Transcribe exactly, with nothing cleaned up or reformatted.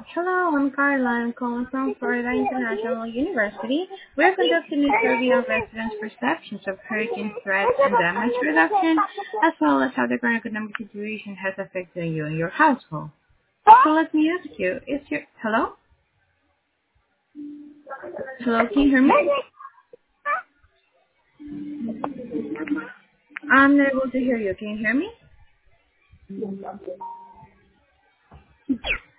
Hello, I'm Carla. I'm calling from Florida International University. We're conducting a survey of residents' perceptions of hurricane threats and damage reduction, as well as how the current economic situation has affected you and your household. So let me ask you, is your... Hello? Hello, can you hear me? I'm not able to hear you. Can you hear me?